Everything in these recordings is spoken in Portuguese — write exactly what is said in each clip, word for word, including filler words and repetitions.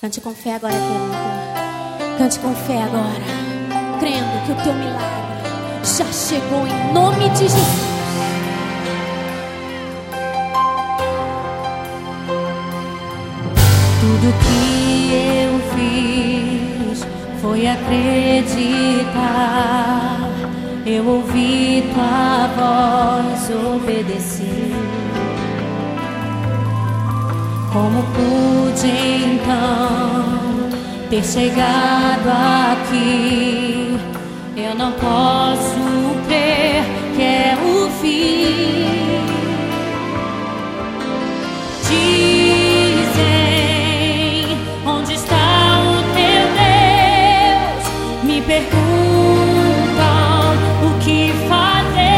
Cante com fé agora, querido. Cante com fé agora, crendo que o teu milagre já chegou em nome de Jesus. Tudo que eu fiz foi acreditar. Eu ouvi tua voz, obedeci. Como pude então ter chegado aqui? Eu não posso crer que é o fim. Dizem, onde está o teu Deus? Me perguntam o que fazer.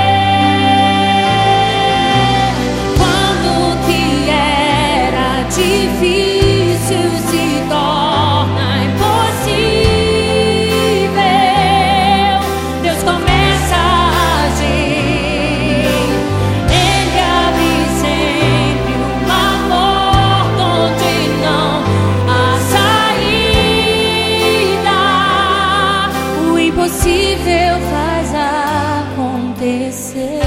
Quando que era difícil se torna impossível, Deus começa a agir. Ele abre sempre uma porta onde não há saída. O impossível faz acontecer.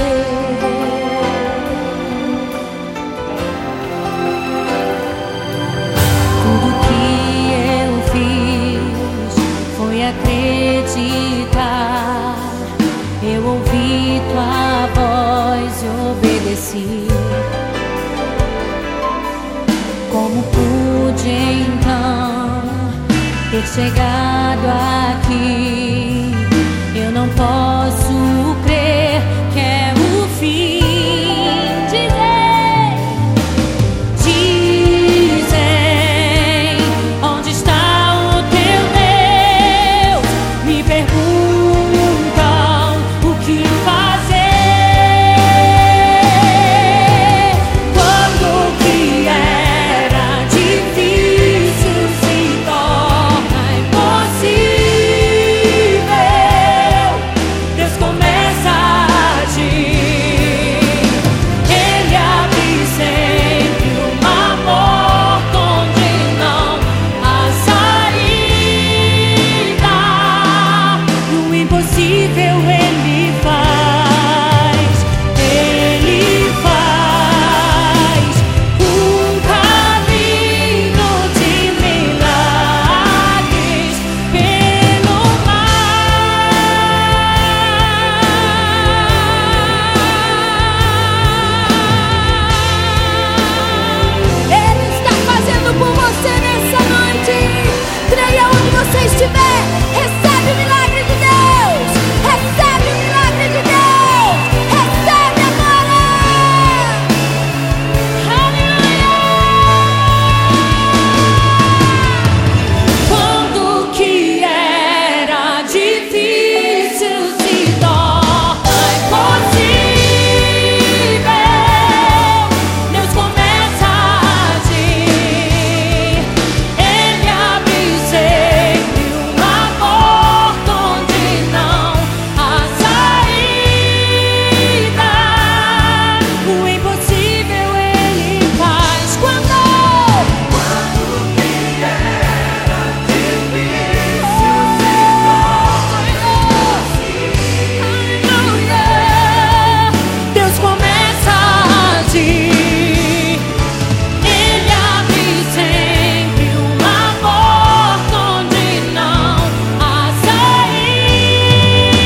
Acreditar, eu ouvi tua voz e obedeci. Como pude então ter chegado aqui? Eu não posso crer que é o fim.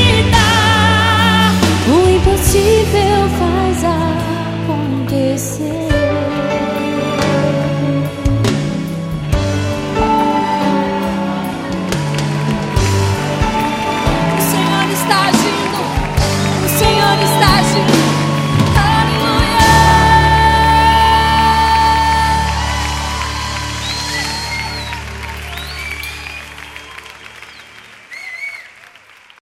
Faz acontecer.